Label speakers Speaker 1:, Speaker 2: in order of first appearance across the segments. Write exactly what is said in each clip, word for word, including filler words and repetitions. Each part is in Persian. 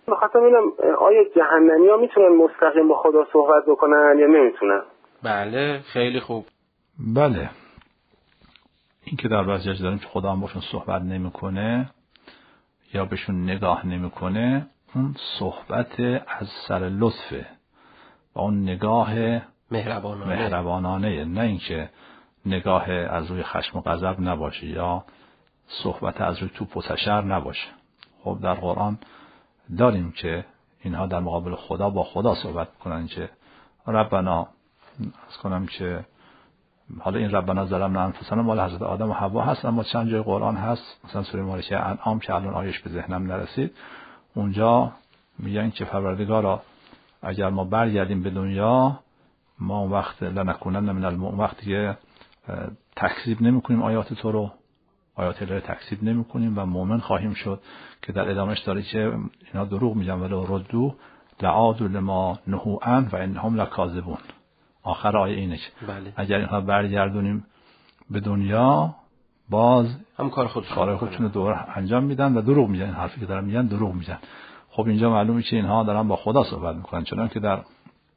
Speaker 1: می‌خواستم ببینم آیا جهنمی ها میتونن مستقیم با خدا صحبت بکنن یا نمیتونن؟
Speaker 2: بله خیلی خوب.
Speaker 3: بله، این که در بعضی داریم که خدا هم باشون صحبت نمیکنه یا بهشون نگاه نمیکنه، اون صحبت از سر لطفه و اون نگاه
Speaker 2: مهربانانه
Speaker 3: مهربانانه، نه اینکه نگاه از روی خشم و غضب نباشه یا صحبت از روی توپ و تشر نباشه. خب در قرآن داریم که اینها در مقابل خدا با خدا صحبت میکنن که ربنا، از کنم که حالا این ربنا ظلمنا انفسنا مال حضرت آدم و حوا هست، اما چند جای قرآن هست مثلا سوره مارکه انعام که الان آیش به ذهنم نرسید، اونجا میگن که پروردگارا اگر ما برگردیم به دنیا ما اون وقت لنکونن من المؤمنین، وقتی که تکذیب نمیکنیم آیات تو رو، آیات الهی تکذیب نمیکنیم و مؤمن خواهیم شد. که در ادامهش داره که اینا دروغ میگن ولو ردو لعادوا لما نهوا عنه و انهم لکاذبون. آخر آیه اینه که
Speaker 2: بله.
Speaker 3: اگر اینها برگردونیم به دنیا باز
Speaker 2: هم کار خودشون
Speaker 3: کار خودشون رو دور انجام میدن و دروغ میگن. حرفی که دارن میگن دروغ میگن. خب اینجا معلومه که اینها دارن با خدا صحبت میکنن، چون که در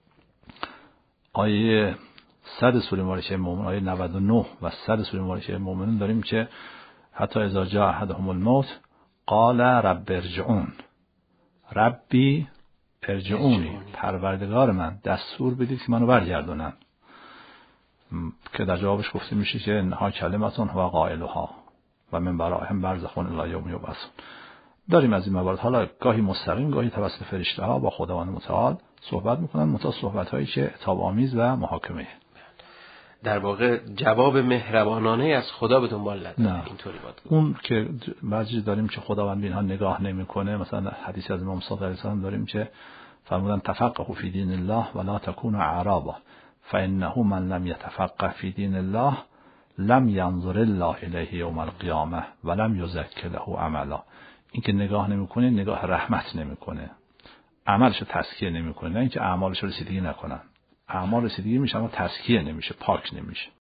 Speaker 3: آیه صد سوره مارکه مومن، آیه نود و نه و صد سوره مارکه مومنون داریم که حتی اذا جاء احدهم الموت قال رب ارجعون، ربی ارجعونی، پروردگار من دستور بدید که منو برگردونن، که در جوابش گفته میشه که انها کلمتون هو قائلها و من برایهم برزخون الی یوم یبعثون. داریم از این موارد، حالا گاهی مستقیم گاهی توسط فرشته ها با خداوند متعال صحبت میکنن، متا صحبت هایی که عتاب آمیز و محاکمه.
Speaker 2: در واقع جواب مهربانانه از خدا به دنبال نداره. اینطوری بود.
Speaker 3: اون که بعضی داریم که خداوند به اینها نگاه نمیکنه، مثلا حدیث از امام صادق علیه السلام داریم که فرمودن تفقهوا فی دین الله ولا تکونوا اعرابا فانه من لم یتفقه فی دین الله لم ینظر الله الیه یوم القیامه ولم یزکی له عملا. این که نگاه نمیکنه نگاه رحمت نمیکنه، عملشو تزکیه نمیکنه، نه اینکه اعمالش رو رسیدگی نکنن، اعمال رسیدگی میشه اما تزکیه نمیشه، پاک نمیشه.